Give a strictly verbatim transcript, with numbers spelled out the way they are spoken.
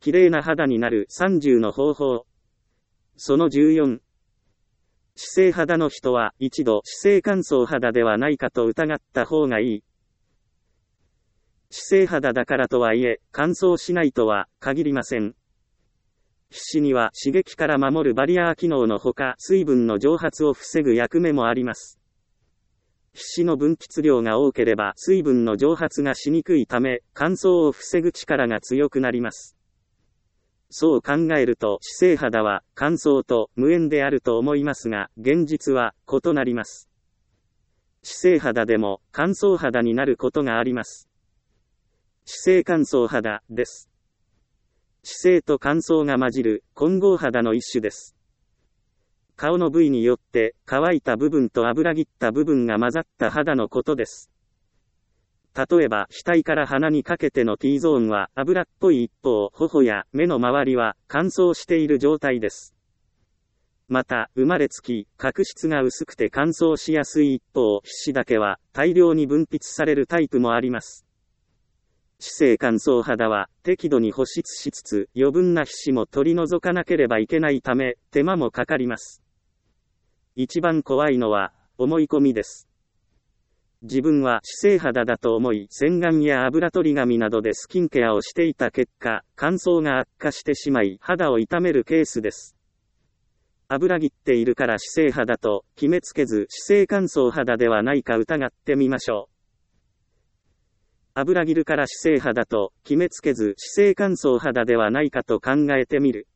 綺麗な肌になるさんじゅうの方法。そのじゅうよん。脂性肌の人は一度脂性乾燥肌ではないかと疑った方がいい。脂性肌だからとはいえ、乾燥しないとは限りません。皮脂には刺激から守るバリアー機能のほか、水分の蒸発を防ぐ役目もあります。皮脂の分泌量が多ければ水分の蒸発がしにくいため、乾燥を防ぐ力が強くなります。そう考えると、脂性肌は乾燥と無縁であると思いますが、現実は異なります。脂性肌でも乾燥肌になることがあります。脂性乾燥肌です。脂性と乾燥が混じる混合肌の一種です。顔の部位によって乾いた部分と油ぎった部分が混ざった肌のことです。例えば額から鼻にかけての T ゾーンは油っぽい一方、頬や目の周りは乾燥している状態です。また、生まれつき角質が薄くて乾燥しやすい一方、皮脂だけは大量に分泌されるタイプもあります。脂性乾燥肌は適度に保湿しつつ余分な皮脂も取り除かなければいけないため手間もかかります。一番怖いのは思い込みです。自分は脂性肌だと思い洗顔や油取り紙などでスキンケアをしていた結果、乾燥が悪化してしまい肌を傷めるケースです。油ぎっているから脂性肌と決めつけず脂性乾燥肌ではないか疑ってみましょう。油ぎるから脂性肌と決めつけず脂性乾燥肌ではないかと考えてみる。